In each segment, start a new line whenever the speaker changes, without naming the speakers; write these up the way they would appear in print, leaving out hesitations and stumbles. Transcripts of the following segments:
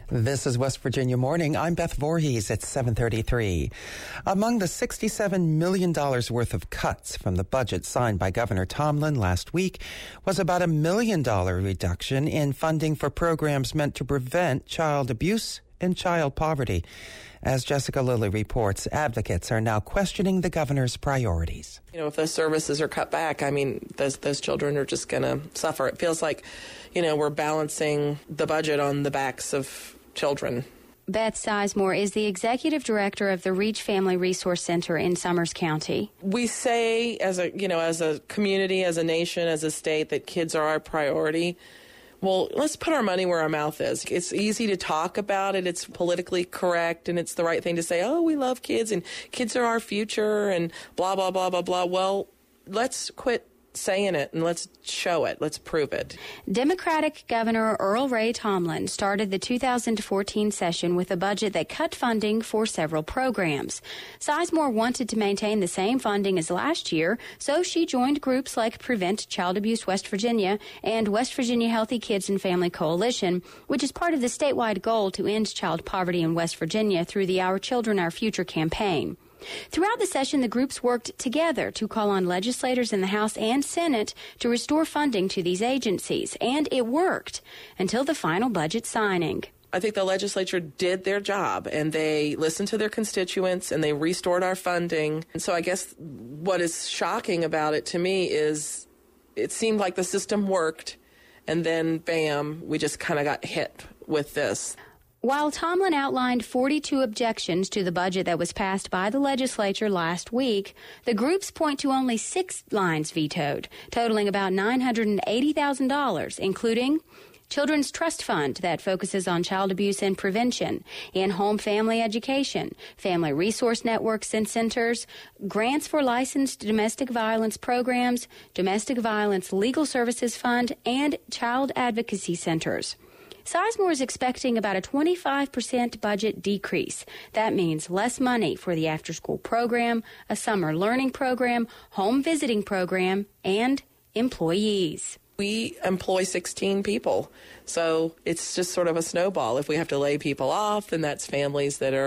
This is West Virginia Morning. I'm Beth Voorhees at 7:33. Among the $67 million worth of cuts from the budget signed by Governor Tomlin last week was about $1 million reduction in funding for programs meant to prevent child abuse and child poverty. As Jessica Lilly reports, advocates are now questioning the governor's priorities.
If those services are cut back, those children are just going to suffer. It feels like, we're balancing the budget on the backs of children.
Beth Sizemore is the executive director of the Reach Family Resource Center in Summers County.
We say as a community, as a nation, as a state, that kids are our priority. Well, let's put our money where our mouth is. It's easy to talk about it. It's politically correct, and it's the right thing to say, oh, we love kids, and kids are our future, and blah, blah, blah, blah, blah. Well, let's quit saying it, and let's show it. Let's prove it.
Democratic Governor Earl Ray Tomlin started the 2014 session with a budget that cut funding for several programs. Sizemore wanted to maintain the same funding as last year, so she joined groups like Prevent Child Abuse West Virginia and West Virginia Healthy Kids and Family Coalition, which is part of the statewide goal to end child poverty in West Virginia through the Our Children, Our Future campaign. Throughout the session, the groups worked together to call on legislators in the House and Senate to restore funding to these agencies, and it worked until the final budget signing.
I think the legislature did their job, and they listened to their constituents, and they restored our funding. And so I guess what is shocking about it to me is it seemed like the system worked, and then, bam, we just kind of got hit with this.
While Tomlin outlined 42 objections to the budget that was passed by the legislature last week, the groups point to only 6 lines vetoed, totaling about $980,000, including Children's Trust Fund that focuses on child abuse and prevention, in-home family education, family resource networks and centers, grants for licensed domestic violence programs, domestic violence legal services fund, and child advocacy centers. Sizemore is expecting about a 25% budget decrease. That means less money for the after-school program, a summer learning program, home visiting program, and employees.
We employ 16 people, so it's just sort of a snowball. If we have to lay people off, then that's families that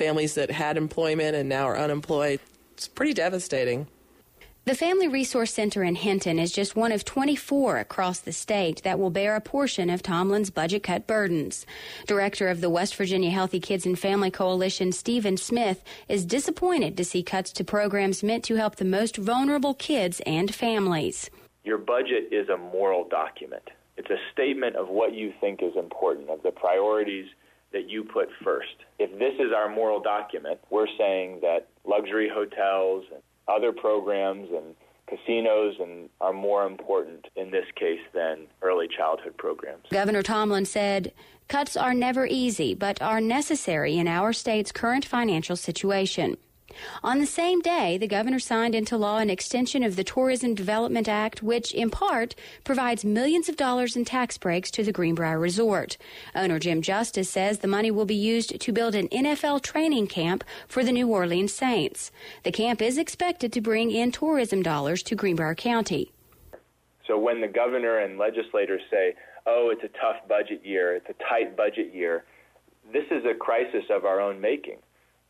had employment and now are unemployed. It's pretty devastating.
The Family Resource Center in Hinton is just one of 24 across the state that will bear a portion of Tomlin's budget cut burdens. Director of the West Virginia Healthy Kids and Family Coalition, Stephen Smith, is disappointed to see cuts to programs meant to help the most vulnerable kids and families.
Your budget is a moral document. It's a statement of what you think is important, of the priorities that you put first. If this is our moral document, we're saying that luxury hotels and other programs and casinos are more important in this case than early childhood programs.
Governor Tomlin said, cuts are never easy, but are necessary in our state's current financial situation. On the same day, the governor signed into law an extension of the Tourism Development Act, which, in part, provides millions of dollars in tax breaks to the Greenbrier Resort. Owner Jim Justice says the money will be used to build an NFL training camp for the New Orleans Saints. The camp is expected to bring in tourism dollars to Greenbrier County.
So when the governor and legislators say, oh, it's a tough budget year, it's a tight budget year, this is a crisis of our own making.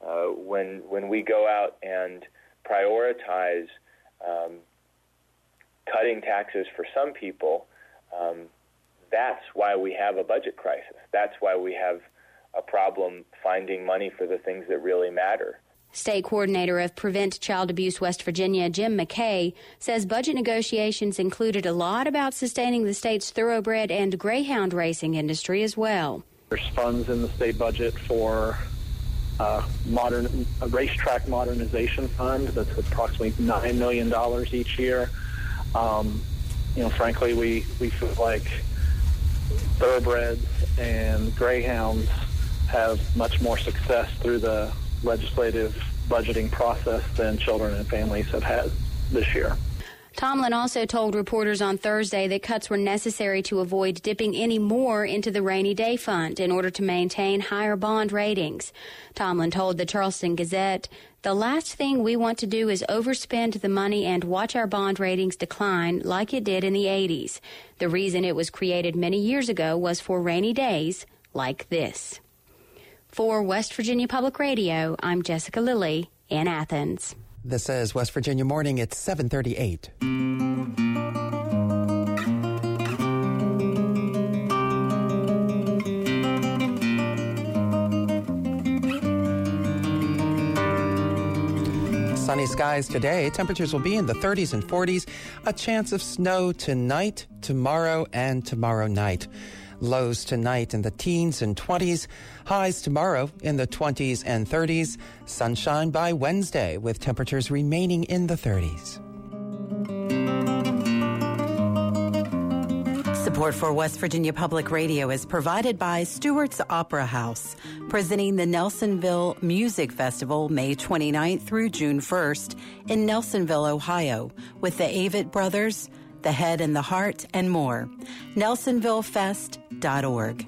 When we go out and prioritize cutting taxes for some people, that's why we have a budget crisis. That's why we have a problem finding money for the things that really matter.
State Coordinator of Prevent Child Abuse West Virginia, Jim McKay, says budget negotiations included a lot about sustaining the state's thoroughbred and greyhound racing industry as well.
There's funds in the state budget for a racetrack modernization fund that's approximately $9 million each year. Frankly, we feel like thoroughbreds and greyhounds have much more success through the legislative budgeting process than children and families have had this year.
Tomlin also told reporters on Thursday that cuts were necessary to avoid dipping any more into the rainy day fund in order to maintain higher bond ratings. Tomlin told the Charleston Gazette, "The last thing we want to do is overspend the money and watch our bond ratings decline like it did in the 80s. The reason it was created many years ago was for rainy days like this. For West Virginia Public Radio, I'm Jessica Lilly in Athens.
This is West Virginia Morning. It's 7:38. Sunny skies today. Temperatures will be in the 30s and 40s. A chance of snow tonight, tomorrow, and tomorrow night. Lows tonight in the teens and 20s. Highs tomorrow in the 20s and 30s. Sunshine by Wednesday with temperatures remaining in the 30s.
Support for West Virginia Public Radio is provided by Stewart's Opera House, presenting the Nelsonville Music Festival May 29th through June 1st in Nelsonville, Ohio, with the Avett Brothers, The Head and the Heart, and more. NelsonvilleFest.org.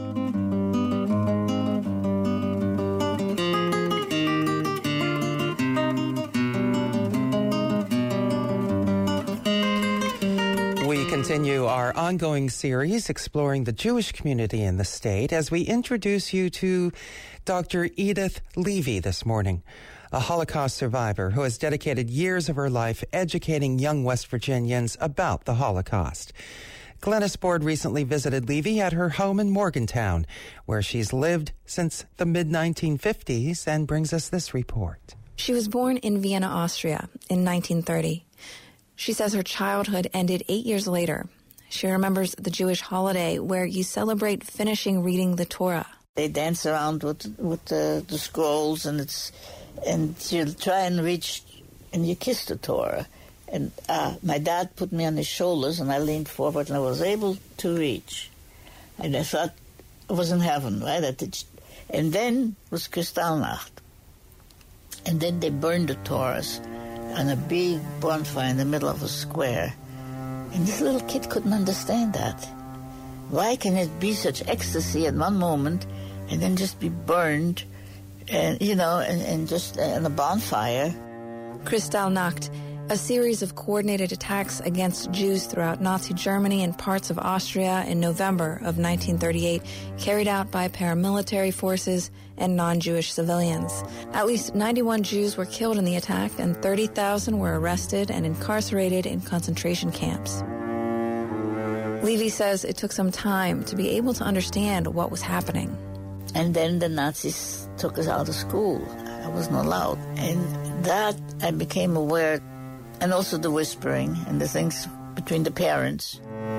We continue our ongoing series exploring the Jewish community in the state as we introduce you to Dr. Edith Levy this morning, a Holocaust survivor who has dedicated years of her life educating young West Virginians about the Holocaust. Glennis Board recently visited Levy at her home in Morgantown, where she's lived since the mid-1950s, and brings us this report.
She was born in Vienna, Austria in 1930. She says her childhood ended 8 years later. She remembers the Jewish holiday where you celebrate finishing reading the Torah.
They dance around with the scrolls, and you try and reach, and you kiss the Torah. And my dad put me on his shoulders, and I leaned forward, and I was able to reach. And I thought I was in heaven, right? And then was Kristallnacht. And then they burned the Torahs on a big bonfire in the middle of a square. And this little kid couldn't understand that. Why can it be such ecstasy at one moment and then just be burned and, and just in a bonfire?
Kristallnacht, a series of coordinated attacks against Jews throughout Nazi Germany and parts of Austria in November of 1938, carried out by paramilitary forces and non-Jewish civilians. At least 91 Jews were killed in the attack, and 30,000 were arrested and incarcerated in concentration camps. Levy says it took some time to be able to understand what was happening.
And then the Nazis took us out of school. I wasn't allowed. And that I became aware, and also the whispering and the things between the parents.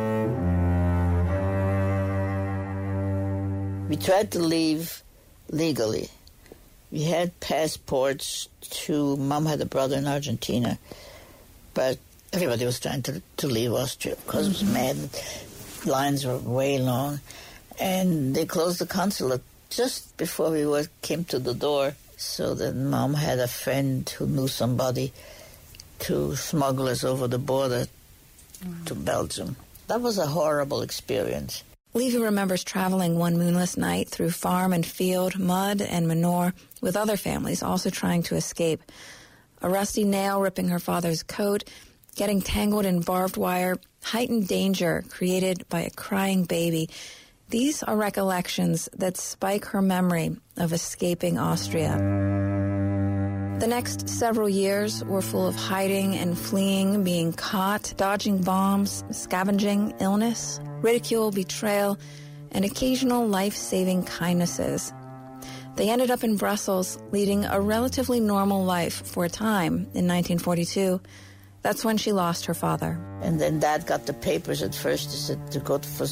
We tried to leave legally. We had passports Mom had a brother in Argentina, but everybody was trying to leave Austria because it was mad. Lines were way long. And they closed the consulate just before we came to the door. So that Mom had a friend who knew somebody to smuggle us over the border to Belgium. That was a horrible experience.
Levy remembers traveling one moonless night through farm and field, mud and manure, with other families also trying to escape. A rusty nail ripping her father's coat, getting tangled in barbed wire, heightened danger created by a crying baby. These are recollections that spike her memory of escaping Austria. The next several years were full of hiding and fleeing, being caught, dodging bombs, scavenging, illness, ridicule, betrayal, and occasional life-saving kindnesses. They ended up in Brussels, leading a relatively normal life for a time in 1942. That's when she lost her father.
And then Dad got the papers at first. He said to go for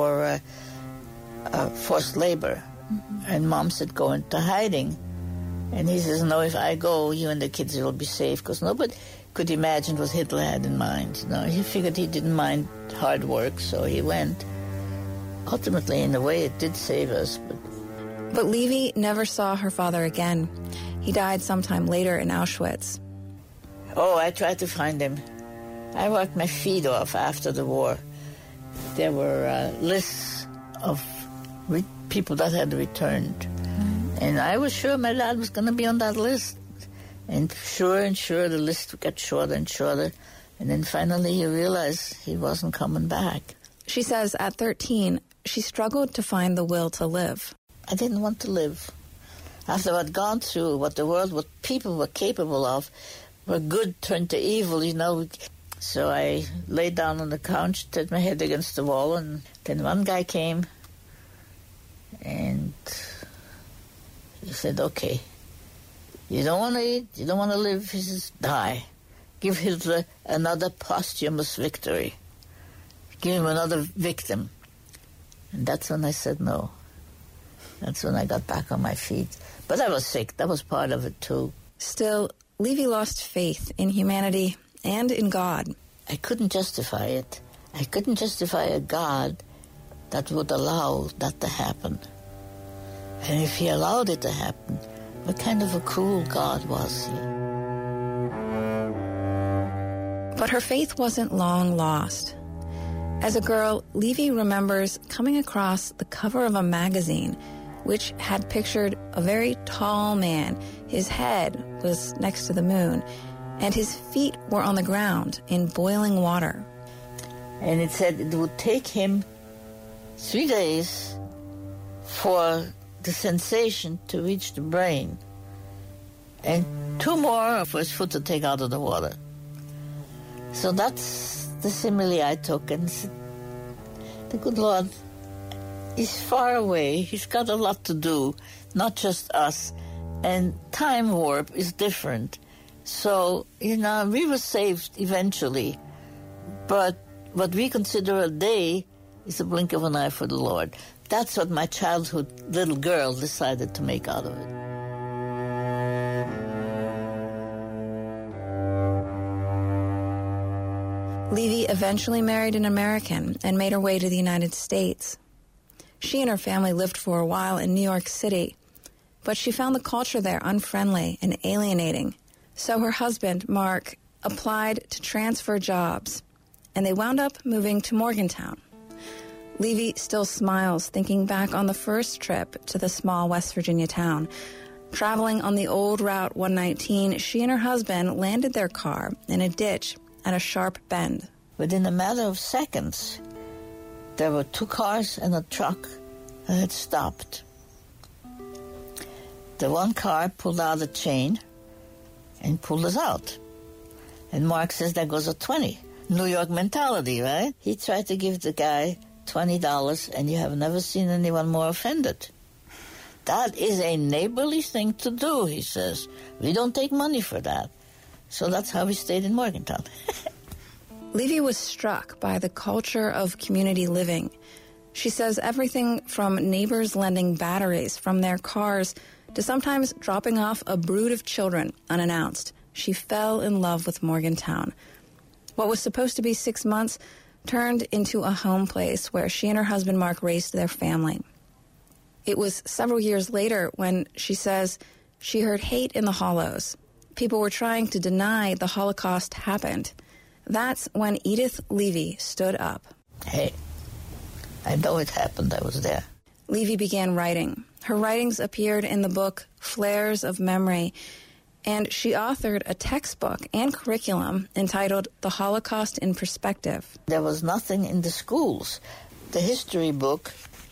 forced labor. Mm-hmm. And Mom said, go into hiding. And he says, no, if I go, you and the kids will be safe, because nobody could imagine what Hitler had in mind. He figured he didn't mind hard work, so he went. Ultimately, in a way, it did save us.
But Levy never saw her father again. He died sometime later in Auschwitz.
Oh, I tried to find him. I worked my feet off after the war. There were lists of people that had returned. Mm-hmm. And I was sure my dad was going to be on that list. And sure, the list got shorter and shorter. And then finally you realize he wasn't coming back.
She says at 13, she struggled to find the will to live.
I didn't want to live. After I'd gone through what the world, what people were capable of, where good turned to evil, So I laid down on the couch, turned my head against the wall, and then one guy came and he said, okay, you don't want to eat, you don't want to live, he says, die. Give Hitler another posthumous victory. Give him another victim. And that's when I said no. That's when I got back on my feet. But I was sick. That was part of it, too.
Still, Levy lost faith in humanity and in God.
I couldn't justify it. I couldn't justify a God that would allow that to happen. And if he allowed it to happen, what kind of a cruel God was he?
But her faith wasn't long lost. As a girl, Levy remembers coming across the cover of a magazine which had pictured a very tall man. His head was next to the moon, and his feet were on the ground in boiling water.
And it said it would take him 3 days for the sensation to reach the brain, and 2 more for his foot to take out of the water. So that's the simile I took, and said, the good Lord, he's far away. He's got a lot to do, not just us. And time warp is different. So, we were saved eventually. But what we consider a day is a blink of an eye for the Lord. That's what my childhood little girl decided to make out of it.
Levy eventually married an American and made her way to the United States. She and her family lived for a while in New York City, but she found the culture there unfriendly and alienating. So her husband, Mark, applied to transfer jobs, and they wound up moving to Morgantown. Levy still smiles thinking back on the first trip to the small West Virginia town. Traveling on the old Route 119, she and her husband landed their car in a ditch at a sharp bend.
Within a matter of seconds, there were 2 cars and a truck that had stopped. The one car pulled out a chain and pulled us out. And Mark says, there goes a 20. New York mentality, right? He tried to give the guy $20, and you have never seen anyone more offended. That is a neighborly thing to do, he says. We don't take money for that. So that's how we stayed in Morgantown.
Levy was struck by the culture of community living. She says everything from neighbors lending batteries from their cars to sometimes dropping off a brood of children unannounced. She fell in love with Morgantown. What was supposed to be 6 months turned into a home place where she and her husband Mark raised their family. It was several years later when, she says, she heard hate in the hollows. People were trying to deny the Holocaust happened. That's when Edith Levy stood up.
Hey, I know it happened. I was there.
Levy began writing. Her writings appeared in the book Flares of Memory, and she authored a textbook and curriculum entitled The Holocaust in Perspective.
There was nothing in the schools. The history book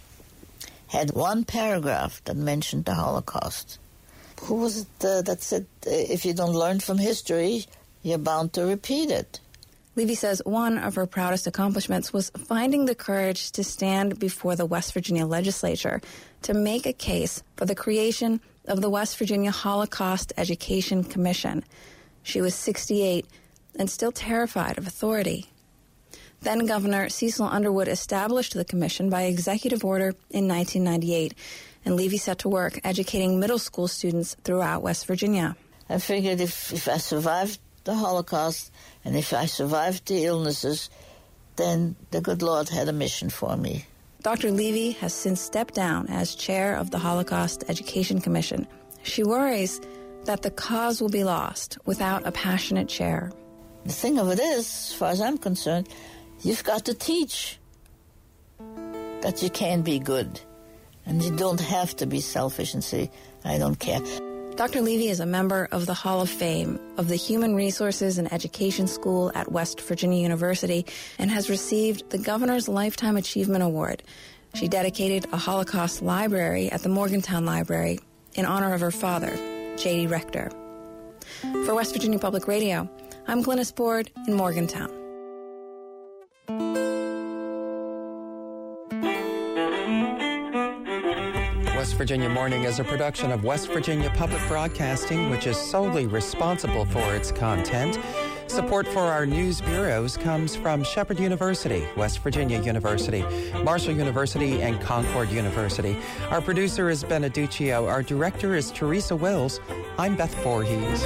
had 1 paragraph that mentioned the Holocaust. Who was it that said, if you don't learn from history, you're bound to repeat it?
Levy says one of her proudest accomplishments was finding the courage to stand before the West Virginia legislature to make a case for the creation of the West Virginia Holocaust Education Commission. She was 68 and still terrified of authority. Then Governor Cecil Underwood established the commission by executive order in 1998, and Levy set to work educating middle school students throughout West Virginia.
I figured if I survived the Holocaust and if I survived the illnesses, then the good Lord had a mission for me.
Dr. Levy has since stepped down as chair of the Holocaust Education Commission. She worries that the cause will be lost without a passionate chair.
The thing of it is, as far as I'm concerned, you've got to teach that you can be good. And you don't have to be selfish and say, I don't care.
Dr. Levy is a member of the Hall of Fame of the Human Resources and Education School at West Virginia University and has received the Governor's Lifetime Achievement Award. She dedicated a Holocaust library at the Morgantown Library in honor of her father, J.D. Rector. For West Virginia Public Radio, I'm Glynis Board in Morgantown.
West Virginia Morning is a production of West Virginia Public Broadcasting, which is solely responsible for its content. Support for our news bureaus comes from Shepherd University, West Virginia University, Marshall University, and Concord University. Our producer is Beneduccio. Our director is Teresa Wills. I'm Beth Voorhees.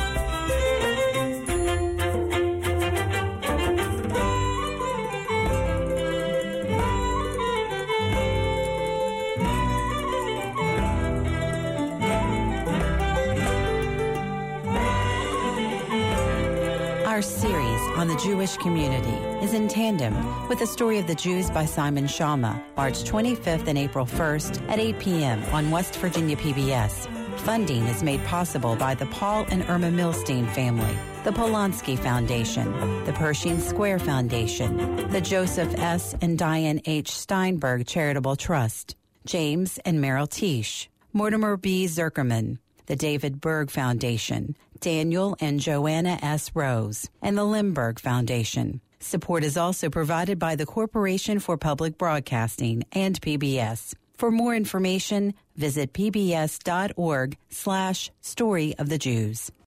Our series on the Jewish community is in tandem with the Story of the Jews by Simon Schama, March 25th and April 1st at 8 p.m. on West Virginia PBS. Funding is made possible by the Paul and Irma Milstein family, the Polanski Foundation, the Pershing Square Foundation, the Joseph S. and Diane H. Steinberg Charitable Trust, James and Merrill Teesh, Mortimer B. Zuckerman, the David Berg Foundation, Daniel and Joanna S. Rose, and the Limburg Foundation. Support is also provided by the Corporation for Public Broadcasting and PBS. For more information, visit pbs.org/Story of the Jews.